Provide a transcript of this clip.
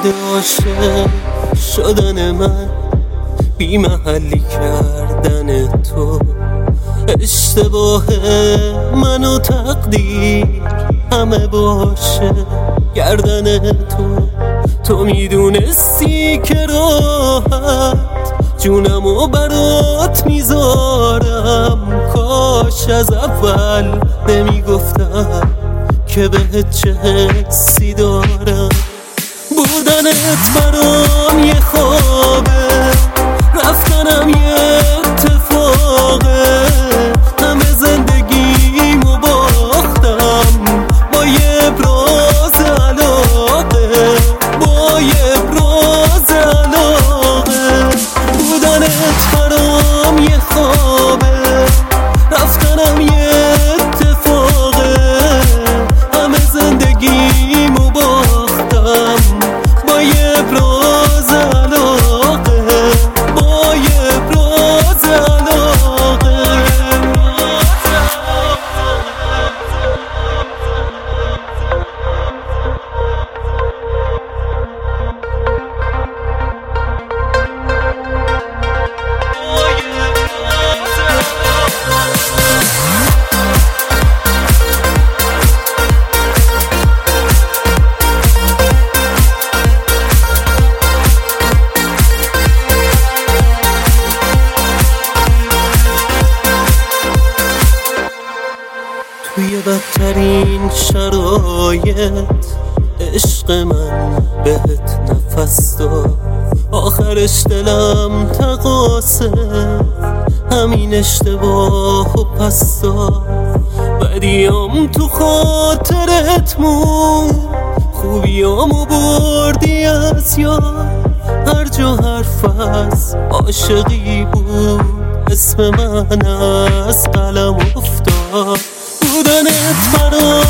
شده عاشق شدن من، بی محلی کردن تو، اشتباه من و تقدیر همه باشه گردن تو میدونستی که راحت جونمو برات میذارم، کاش از اول نمیگفتم که بهت چه حسی دارم. بودنت برام یه خوابه، رفتنم یه اتفاقه، همه زندگیمو باختم با یه ابراز علاقه، با یه ابراز علاقه. بودنت برام یه خوابه، رفتنم یه اتفاقه، همه زندگیمو باختم با یه ابراز علاقه، با یه ابراز علاقه. توی بدترین شرایط عشق من بهت نفس داد، آخرش دلم تقاصه همین اشتباه و پس داد. بدیام تو خاطرت موند، خوبیامو بردی از یاد، هر جا حرف از عاشقی بود اسم من از قلم افتاد. بودنت برام